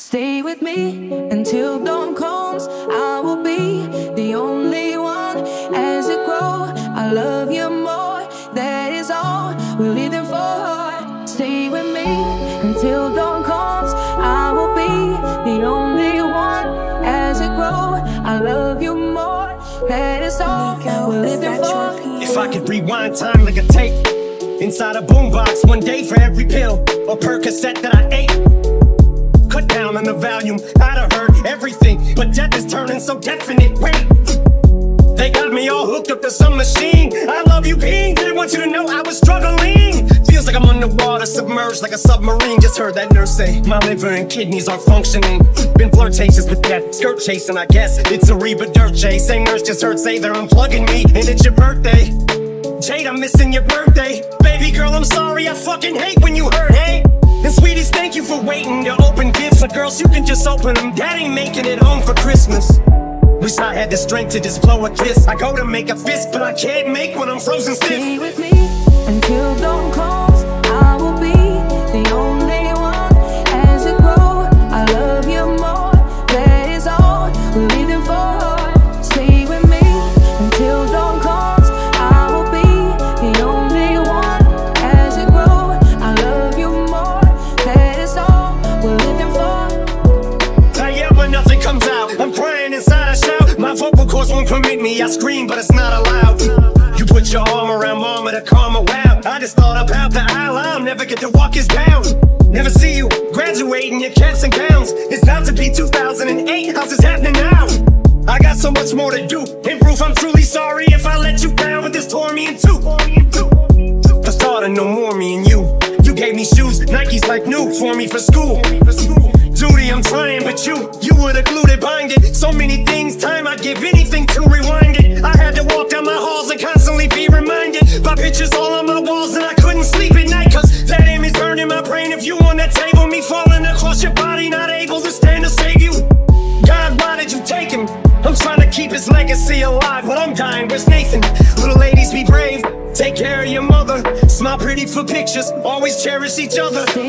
Stay with me until dawn comes. I will be the only one. As it grows, I love you more. That is all we're living for. Stay with me until dawn comes. I will be the only one. As it grows, I love you more. That is all we're living for. If I could rewind time like a tape inside a boombox, one day for every pill or Percocet that I ate, cut down on the volume, I'd have heard everything. But death is turning so definite. Wait, they got me all hooked up to some machine. I love you, Ping. Didn't want you to know I was struggling. Feels like I'm underwater, submerged like a submarine. Just heard that nurse say my liver and kidneys aren't functioning. Been flirtatious with death, skirt chasing, I guess. It's a Reba dirt chase. Same nurse just heard say they're unplugging me, and it's your birthday. Jade, I'm missing your birthday. Baby girl, I'm sorry, I fucking hate when you hurt, hey? And sweeties, thank you for waiting to open gifts. But girls, you can just open them. Dad ain't making it home for Christmas. Wish I had the strength to just blow a kiss. I go to make a fist, but I can't make when I'm frozen stiff. Stay with me until dawn comes. I will be the only one. As it grows, I love you more. That is all we're living for. Stay with me until dawn comes. I will be the only one. As it grows, I love you more. That is all we're living for. I yell but nothing comes out. I'm crying inside, I shout. My vocal cords won't permit me. I scream, but it's not allowed. You put your arm around mama to calm her wow. I just thought about the aisle. I'll never get to walk us down. Never see you graduating your cats and gowns. It's about to be 2008. How's this happening now? I got so much more to do. In proof, I'm truly sorry if I let you down, but this tore me in two. The thought of no more me and you. You gave me shoes, Nikes like new for me for school. Duty, I'm trying, but you would've glued it, bind it. So many things, time I'd give anything to rewind it. I had to walk down my halls and constantly be reminded by pictures all on my walls, and I couldn't sleep at night, cause that image burned in my brain of you on that table, me falling across your body, not able to stand to save you. God, why did you take him? I'm trying to keep his legacy alive when I'm dying. Where's Nathan? Little ladies, be brave. Take care of your mother. Smile pretty for pictures. Always cherish each other.